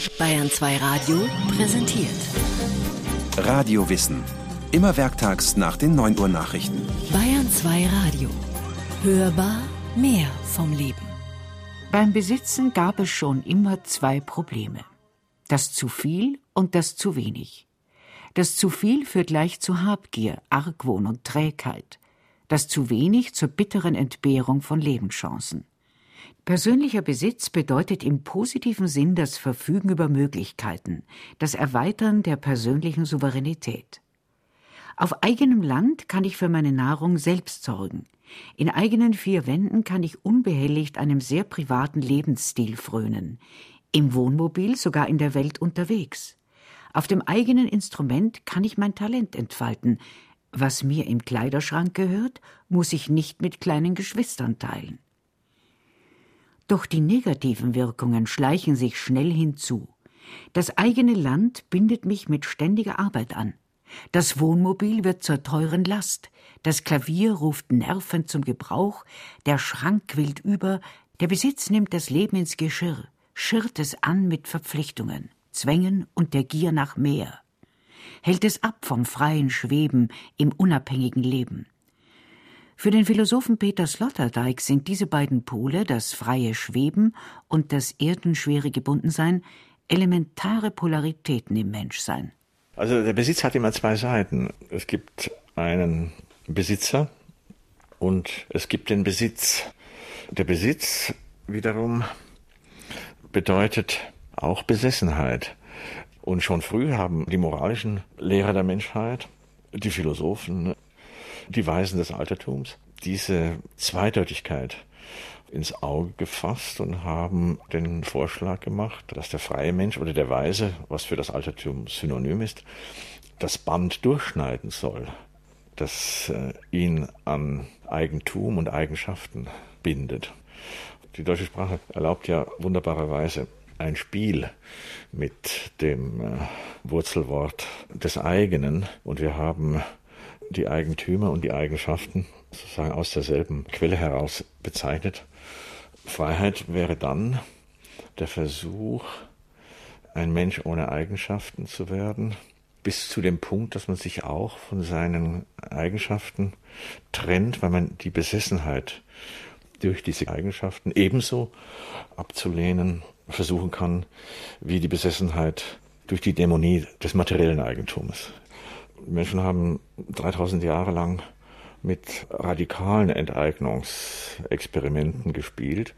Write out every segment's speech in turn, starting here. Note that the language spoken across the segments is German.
Bayern 2 Radio präsentiert Radiowissen. Immer werktags nach den 9 Uhr Nachrichten. Bayern 2 Radio. Hörbar mehr vom Leben. Beim Besitzen gab es schon immer 2 Probleme. Das zu viel und das zu wenig. Das zu viel führt leicht zu Habgier, Argwohn und Trägheit. Das zu wenig zur bitteren Entbehrung von Lebenschancen. Persönlicher Besitz bedeutet im positiven Sinn das Verfügen über Möglichkeiten, das Erweitern der persönlichen Souveränität. Auf eigenem Land kann ich für meine Nahrung selbst sorgen. In eigenen 4 Wänden kann ich unbehelligt einem sehr privaten Lebensstil frönen. Im Wohnmobil sogar in der Welt unterwegs. Auf dem eigenen Instrument kann ich mein Talent entfalten. Was mir im Kleiderschrank gehört, muss ich nicht mit kleinen Geschwistern teilen. Doch die negativen Wirkungen schleichen sich schnell hinzu. Das eigene Land bindet mich mit ständiger Arbeit an. Das Wohnmobil wird zur teuren Last. Das Klavier ruft nervend zum Gebrauch. Der Schrank quillt über. Der Besitz nimmt das Leben ins Geschirr, schirrt es an mit Verpflichtungen, Zwängen und der Gier nach mehr. Hält es ab vom freien Schweben im unabhängigen Leben. Für den Philosophen Peter Sloterdijk sind diese beiden Pole, das freie Schweben und das erdenschwere Gebundensein, elementare Polaritäten im Menschsein. Also der Besitz hat immer 2 Seiten. Es gibt einen Besitzer und es gibt den Besitz. Der Besitz wiederum bedeutet auch Besessenheit. Und schon früh haben die moralischen Lehrer der Menschheit, die Philosophen, die Weisen des Altertums, diese Zweideutigkeit ins Auge gefasst und haben den Vorschlag gemacht, dass der freie Mensch oder der Weise, was für das Altertum synonym ist, das Band durchschneiden soll, das ihn an Eigentum und Eigenschaften bindet. Die deutsche Sprache erlaubt ja wunderbarerweise ein Spiel mit dem Wurzelwort des Eigenen, und wir haben die Eigentümer und die Eigenschaften sozusagen aus derselben Quelle heraus bezeichnet. Freiheit wäre dann der Versuch, ein Mensch ohne Eigenschaften zu werden, bis zu dem Punkt, dass man sich auch von seinen Eigenschaften trennt, weil man die Besessenheit durch diese Eigenschaften ebenso abzulehnen versuchen kann, wie die Besessenheit durch die Dämonie des materiellen Eigentums. Menschen haben 3000 Jahre lang mit radikalen Enteignungsexperimenten gespielt,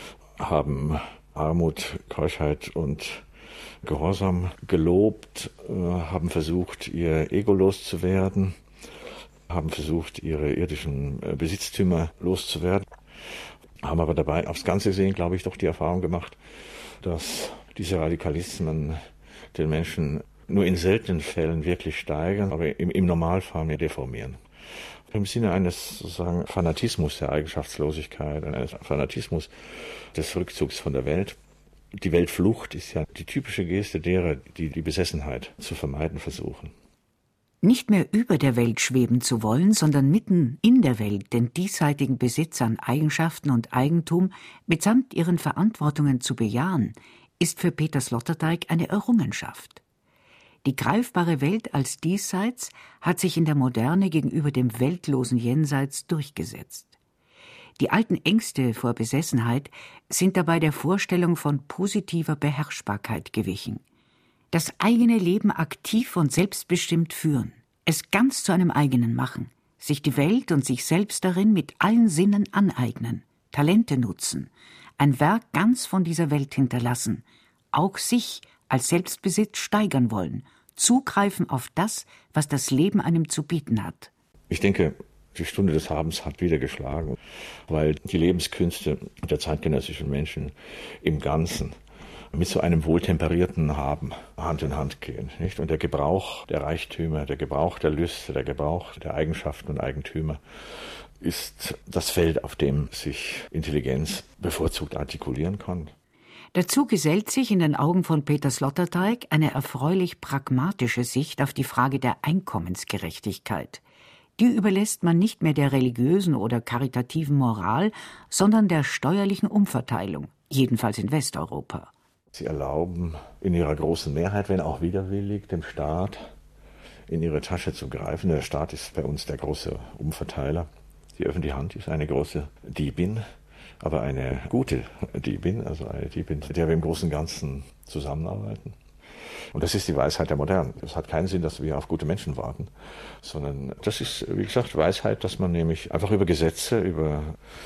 haben Armut, Keuschheit und Gehorsam gelobt, haben versucht, ihr Ego loszuwerden, haben versucht, ihre irdischen Besitztümer loszuwerden, haben aber dabei aufs Ganze gesehen, glaube ich, doch die Erfahrung gemacht, dass diese Radikalismen den Menschen nur in seltenen Fällen wirklich steigern, aber im Normalfall mehr deformieren. Im Sinne eines sozusagen Fanatismus der Eigenschaftslosigkeit, eines Fanatismus des Rückzugs von der Welt. Die Weltflucht ist ja die typische Geste derer, die die Besessenheit zu vermeiden versuchen. Nicht mehr über der Welt schweben zu wollen, sondern mitten in der Welt den diesseitigen Besitz an Eigenschaften und Eigentum mitsamt ihren Verantwortungen zu bejahen, ist für Peter Sloterdijk eine Errungenschaft. Die greifbare Welt als Diesseits hat sich in der Moderne gegenüber dem weltlosen Jenseits durchgesetzt. Die alten Ängste vor Besessenheit sind dabei der Vorstellung von positiver Beherrschbarkeit gewichen. Das eigene Leben aktiv und selbstbestimmt führen, es ganz zu einem eigenen machen, sich die Welt und sich selbst darin mit allen Sinnen aneignen, Talente nutzen, ein Werk ganz von dieser Welt hinterlassen, auch sich als Selbstbesitz steigern wollen, zugreifen auf das, was das Leben einem zu bieten hat. Ich denke, die Stunde des Habens hat wieder geschlagen, weil die Lebenskünste der zeitgenössischen Menschen im Ganzen mit so einem wohltemperierten Haben Hand in Hand gehen, nicht? Und der Gebrauch der Reichtümer, der Gebrauch der Lüste, der Gebrauch der Eigenschaften und Eigentümer ist das Feld, auf dem sich Intelligenz bevorzugt artikulieren kann. Dazu gesellt sich in den Augen von Peter Sloterdijk eine erfreulich pragmatische Sicht auf die Frage der Einkommensgerechtigkeit. Die überlässt man nicht mehr der religiösen oder karitativen Moral, sondern der steuerlichen Umverteilung, jedenfalls in Westeuropa. Sie erlauben in ihrer großen Mehrheit, wenn auch widerwillig, dem Staat in ihre Tasche zu greifen. Der Staat ist bei uns der große Umverteiler. Die öffentliche Hand ist eine große Diebin, aber eine gute Diebin, also eine Diebin, mit der wir im Großen und Ganzen zusammenarbeiten. Und das ist die Weisheit der Modernen. Es hat keinen Sinn, dass wir auf gute Menschen warten, sondern das ist, wie gesagt, Weisheit, dass man nämlich einfach über Gesetze, über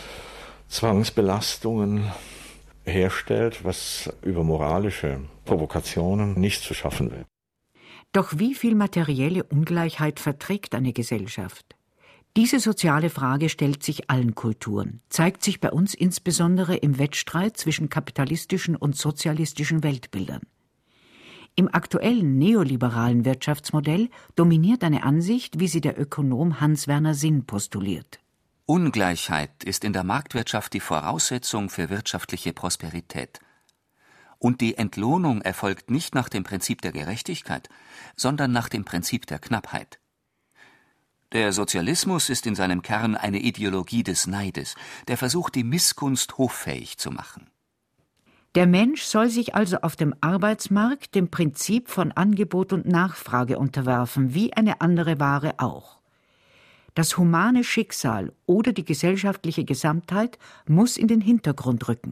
Zwangsbelastungen herstellt, was über moralische Provokationen nicht zu schaffen wäre. Doch wie viel materielle Ungleichheit verträgt eine Gesellschaft? Diese soziale Frage stellt sich allen Kulturen, zeigt sich bei uns insbesondere im Wettstreit zwischen kapitalistischen und sozialistischen Weltbildern. Im aktuellen neoliberalen Wirtschaftsmodell dominiert eine Ansicht, wie sie der Ökonom Hans-Werner Sinn postuliert. Ungleichheit ist in der Marktwirtschaft die Voraussetzung für wirtschaftliche Prosperität. Und die Entlohnung erfolgt nicht nach dem Prinzip der Gerechtigkeit, sondern nach dem Prinzip der Knappheit. Der Sozialismus ist in seinem Kern eine Ideologie des Neides, der versucht, die Missgunst hoffähig zu machen. Der Mensch soll sich also auf dem Arbeitsmarkt dem Prinzip von Angebot und Nachfrage unterwerfen, wie eine andere Ware auch. Das humane Schicksal oder die gesellschaftliche Gesamtheit muss in den Hintergrund rücken.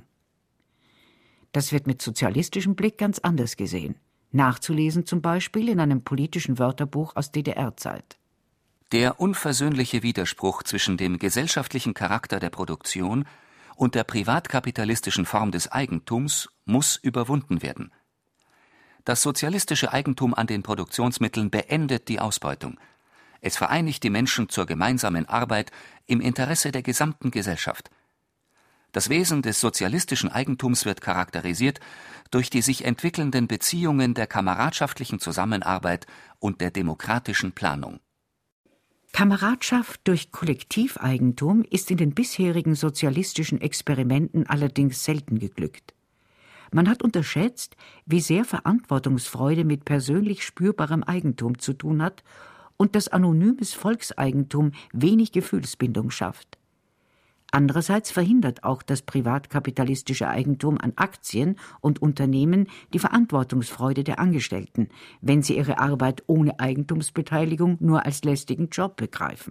Das wird mit sozialistischem Blick ganz anders gesehen. Nachzulesen zum Beispiel in einem politischen Wörterbuch aus DDR-Zeit. Der unversöhnliche Widerspruch zwischen dem gesellschaftlichen Charakter der Produktion und der privatkapitalistischen Form des Eigentums muss überwunden werden. Das sozialistische Eigentum an den Produktionsmitteln beendet die Ausbeutung. Es vereinigt die Menschen zur gemeinsamen Arbeit im Interesse der gesamten Gesellschaft. Das Wesen des sozialistischen Eigentums wird charakterisiert durch die sich entwickelnden Beziehungen der kameradschaftlichen Zusammenarbeit und der demokratischen Planung. Kameradschaft durch Kollektiveigentum ist in den bisherigen sozialistischen Experimenten allerdings selten geglückt. Man hat unterschätzt, wie sehr Verantwortungsfreude mit persönlich spürbarem Eigentum zu tun hat und dass anonymes Volkseigentum wenig Gefühlsbindung schafft. Andererseits verhindert auch das privatkapitalistische Eigentum an Aktien und Unternehmen die Verantwortungsfreude der Angestellten, wenn sie ihre Arbeit ohne Eigentumsbeteiligung nur als lästigen Job begreifen.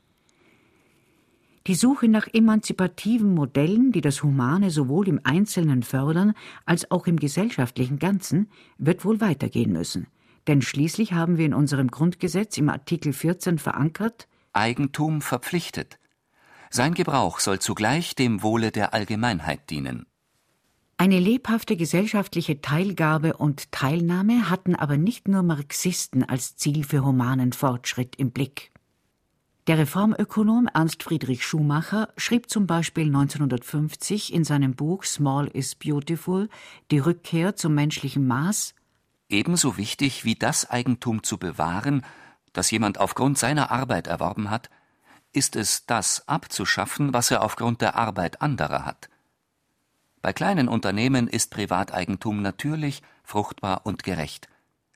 Die Suche nach emanzipativen Modellen, die das Humane sowohl im Einzelnen fördern als auch im gesellschaftlichen Ganzen, wird wohl weitergehen müssen. Denn schließlich haben wir in unserem Grundgesetz im Artikel 14 verankert: Eigentum verpflichtet. Sein Gebrauch soll zugleich dem Wohle der Allgemeinheit dienen. Eine lebhafte gesellschaftliche Teilgabe und Teilnahme hatten aber nicht nur Marxisten als Ziel für humanen Fortschritt im Blick. Der Reformökonom Ernst Friedrich Schumacher schrieb zum Beispiel 1950 in seinem Buch Small is Beautiful die Rückkehr zum menschlichen Maß: Ebenso wichtig wie das Eigentum zu bewahren, das jemand aufgrund seiner Arbeit erworben hat, ist es, das abzuschaffen, was er aufgrund der Arbeit anderer hat. Bei kleinen Unternehmen ist Privateigentum natürlich, fruchtbar und gerecht.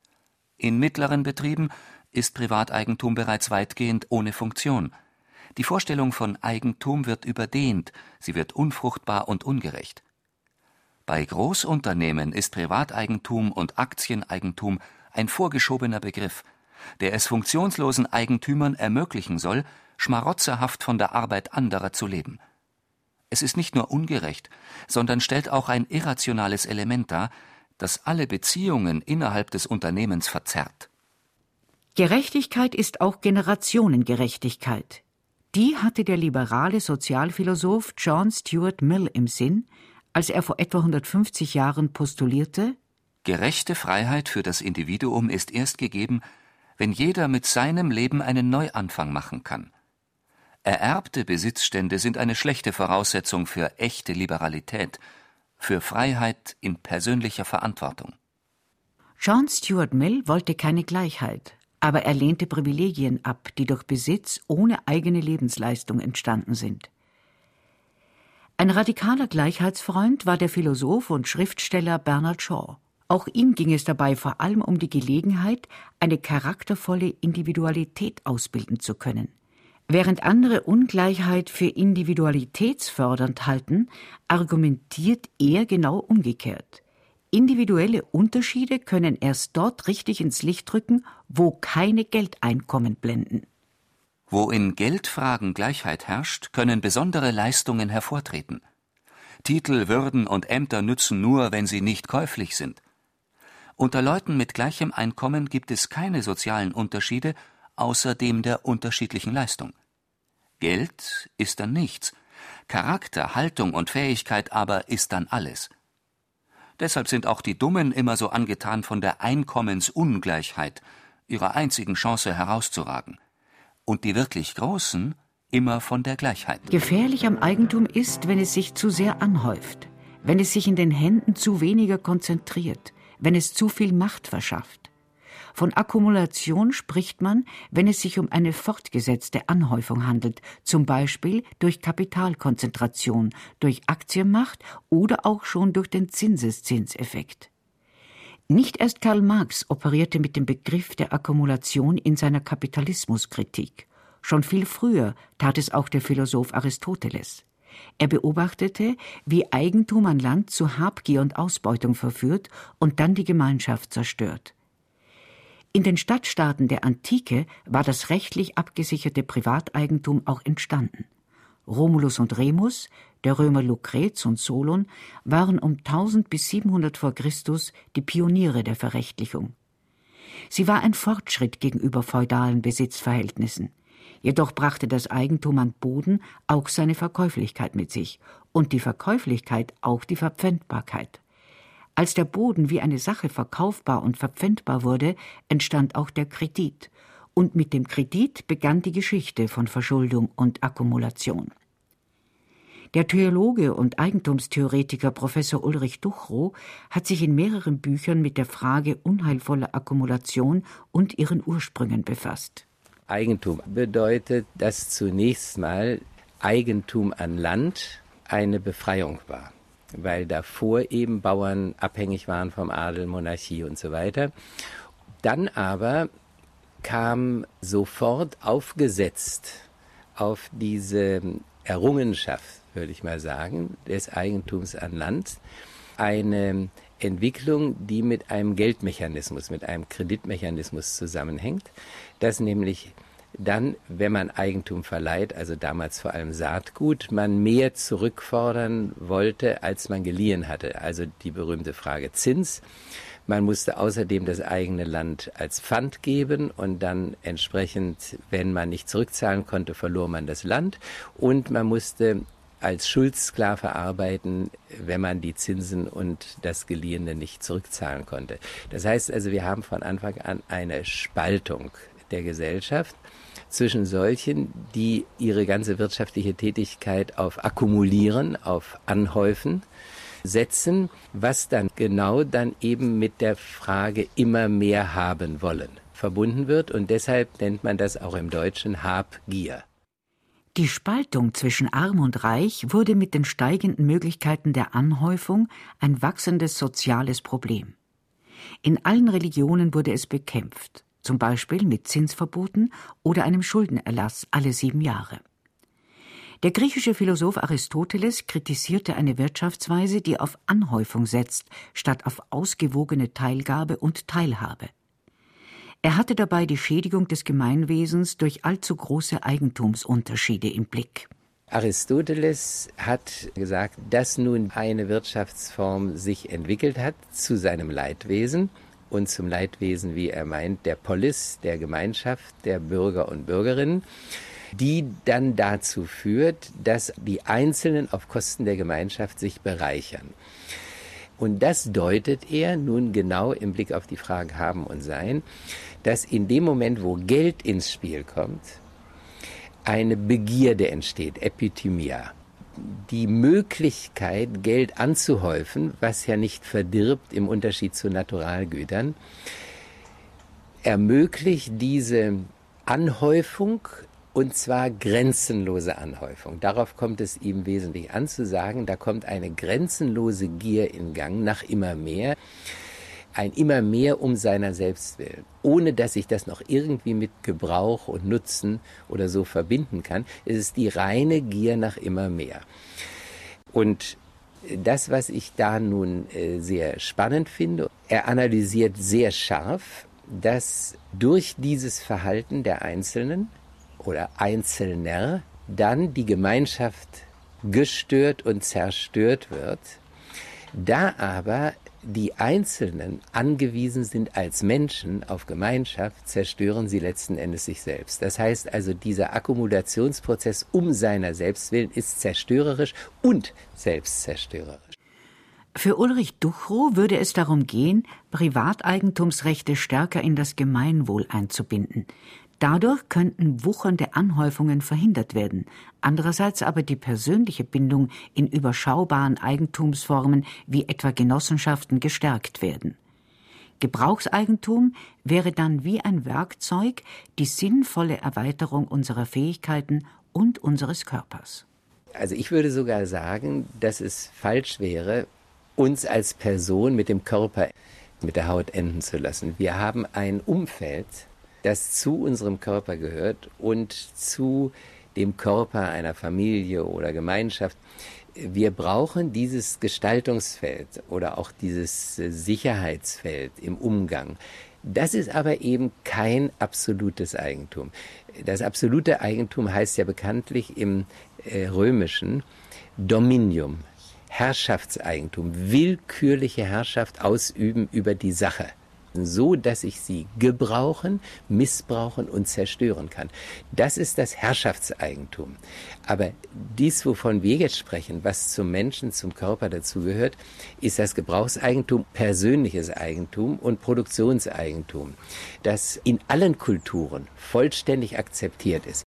In mittleren Betrieben ist Privateigentum bereits weitgehend ohne Funktion. Die Vorstellung von Eigentum wird überdehnt, sie wird unfruchtbar und ungerecht. Bei Großunternehmen ist Privateigentum und Aktieneigentum ein vorgeschobener Begriff, der es funktionslosen Eigentümern ermöglichen soll, schmarotzerhaft von der Arbeit anderer zu leben. Es ist nicht nur ungerecht, sondern stellt auch ein irrationales Element dar, das alle Beziehungen innerhalb des Unternehmens verzerrt. Gerechtigkeit ist auch Generationengerechtigkeit. Die hatte der liberale Sozialphilosoph John Stuart Mill im Sinn, als er vor etwa 150 Jahren postulierte: Gerechte Freiheit für das Individuum ist erst gegeben, wenn jeder mit seinem Leben einen Neuanfang machen kann. Ererbte Besitzstände sind eine schlechte Voraussetzung für echte Liberalität, für Freiheit in persönlicher Verantwortung. John Stuart Mill wollte keine Gleichheit, aber er lehnte Privilegien ab, die durch Besitz ohne eigene Lebensleistung entstanden sind. Ein radikaler Gleichheitsfreund war der Philosoph und Schriftsteller Bernard Shaw. Auch ihm ging es dabei vor allem um die Gelegenheit, eine charaktervolle Individualität ausbilden zu können. Während andere Ungleichheit für individualitätsfördernd halten, argumentiert er genau umgekehrt. Individuelle Unterschiede können erst dort richtig ins Licht rücken, wo keine Geldeinkommen blenden. Wo in Geldfragen Gleichheit herrscht, können besondere Leistungen hervortreten. Titel, Würden und Ämter nützen nur, wenn sie nicht käuflich sind. Unter Leuten mit gleichem Einkommen gibt es keine sozialen Unterschiede, außer dem der unterschiedlichen Leistung. Geld ist dann nichts, Charakter, Haltung und Fähigkeit aber ist dann alles. Deshalb sind auch die Dummen immer so angetan von der Einkommensungleichheit, ihrer einzigen Chance herauszuragen. Und die wirklich Großen immer von der Gleichheit. Gefährlich am Eigentum ist, wenn es sich zu sehr anhäuft, wenn es sich in den Händen zu weniger konzentriert, wenn es zu viel Macht verschafft. Von Akkumulation spricht man, wenn es sich um eine fortgesetzte Anhäufung handelt, zum Beispiel durch Kapitalkonzentration, durch Aktienmacht oder auch schon durch den Zinseszinseffekt. Nicht erst Karl Marx operierte mit dem Begriff der Akkumulation in seiner Kapitalismuskritik. Schon viel früher tat es auch der Philosoph Aristoteles. Er beobachtete, wie Eigentum an Land zu Habgier und Ausbeutung verführt und dann die Gemeinschaft zerstört. In den Stadtstaaten der Antike war das rechtlich abgesicherte Privateigentum auch entstanden. Romulus und Remus, der Römer Lucrez und Solon waren um 1000 bis 700 vor Christus die Pioniere der Verrechtlichung. Sie war ein Fortschritt gegenüber feudalen Besitzverhältnissen. Jedoch brachte das Eigentum an Boden auch seine Verkäuflichkeit mit sich und die Verkäuflichkeit auch die Verpfändbarkeit. Als der Boden wie eine Sache verkaufbar und verpfändbar wurde, entstand auch der Kredit. Und mit dem Kredit begann die Geschichte von Verschuldung und Akkumulation. Der Theologe und Eigentumstheoretiker Professor Ulrich Duchrow hat sich in mehreren Büchern mit der Frage unheilvoller Akkumulation und ihren Ursprüngen befasst. Eigentum bedeutet, dass zunächst mal Eigentum an Land eine Befreiung war, weil davor eben Bauern abhängig waren vom Adel, Monarchie und so weiter. Dann aber kam sofort aufgesetzt auf diese Errungenschaft, würde ich mal sagen, des Eigentums an Land, eine Entwicklung, die mit einem Geldmechanismus, mit einem Kreditmechanismus zusammenhängt, dass nämlich dann, wenn man Eigentum verleiht, also damals vor allem Saatgut, man mehr zurückfordern wollte, als man geliehen hatte. Also die berühmte Frage Zins. Man musste außerdem das eigene Land als Pfand geben und dann entsprechend, wenn man nicht zurückzahlen konnte, verlor man das Land. Und man musste als Schuldsklave arbeiten, wenn man die Zinsen und das Geliehene nicht zurückzahlen konnte. Das heißt also, wir haben von Anfang an eine Spaltung der Gesellschaft zwischen solchen, die ihre ganze wirtschaftliche Tätigkeit auf Akkumulieren, auf Anhäufen setzen, was dann genau dann eben mit der Frage immer mehr haben wollen verbunden wird. Und deshalb nennt man das auch im Deutschen Habgier. Die Spaltung zwischen Arm und Reich wurde mit den steigenden Möglichkeiten der Anhäufung ein wachsendes soziales Problem. In allen Religionen wurde es bekämpft, zum Beispiel mit Zinsverboten oder einem Schuldenerlass alle 7 Jahre. Der griechische Philosoph Aristoteles kritisierte eine Wirtschaftsweise, die auf Anhäufung setzt, statt auf ausgewogene Teilgabe und Teilhabe. Er hatte dabei die Schädigung des Gemeinwesens durch allzu große Eigentumsunterschiede im Blick. Aristoteles hat gesagt, dass nun eine Wirtschaftsform sich entwickelt hat zu seinem Leidwesen und zum Leidwesen, wie er meint, der Polis, der Gemeinschaft, der Bürger und Bürgerinnen, die dann dazu führt, dass die Einzelnen auf Kosten der Gemeinschaft sich bereichern. Und das deutet er nun genau im Blick auf die Frage Haben und Sein, dass in dem Moment, wo Geld ins Spiel kommt, eine Begierde entsteht, Epithymia. Die Möglichkeit, Geld anzuhäufen, was ja nicht verdirbt im Unterschied zu Naturalgütern, ermöglicht diese Anhäufung, und zwar grenzenlose Anhäufung. Darauf kommt es ihm wesentlich an zu sagen, da kommt eine grenzenlose Gier in Gang nach immer mehr, ein immer mehr um seiner selbst willen, ohne dass ich das noch irgendwie mit Gebrauch und Nutzen oder so verbinden kann. Es ist die reine Gier nach immer mehr. Und Das, was ich da nun sehr spannend finde, er analysiert sehr scharf, dass durch dieses Verhalten der Einzelnen oder Einzelner dann die Gemeinschaft gestört und zerstört wird. Da aber die Einzelnen angewiesen sind als Menschen auf Gemeinschaft, zerstören sie letzten Endes sich selbst. Das heißt also, dieser Akkumulationsprozess um seiner selbst willen ist zerstörerisch und selbstzerstörerisch. Für Ulrich Duchrow würde es darum gehen, Privateigentumsrechte stärker in das Gemeinwohl einzubinden. Dadurch könnten wuchernde Anhäufungen verhindert werden, andererseits aber die persönliche Bindung in überschaubaren Eigentumsformen wie etwa Genossenschaften gestärkt werden. Gebrauchseigentum wäre dann wie ein Werkzeug die sinnvolle Erweiterung unserer Fähigkeiten und unseres Körpers. Also ich würde sogar sagen, dass es falsch wäre, uns als Person mit dem Körper, mit der Haut enden zu lassen. Wir haben ein Umfeld, das zu unserem Körper gehört und zu dem Körper einer Familie oder Gemeinschaft. Wir brauchen dieses Gestaltungsfeld oder auch dieses Sicherheitsfeld im Umgang. Das ist aber eben kein absolutes Eigentum. Das absolute Eigentum heißt ja bekanntlich im Römischen Dominium, Herrschaftseigentum, willkürliche Herrschaft ausüben über die Sache, so dass ich sie gebrauchen, missbrauchen und zerstören kann. Das ist das Herrschaftseigentum. Aber dies, wovon wir jetzt sprechen, was zum Menschen, zum Körper dazugehört, ist das Gebrauchseigentum, persönliches Eigentum und Produktionseigentum, das in allen Kulturen vollständig akzeptiert ist.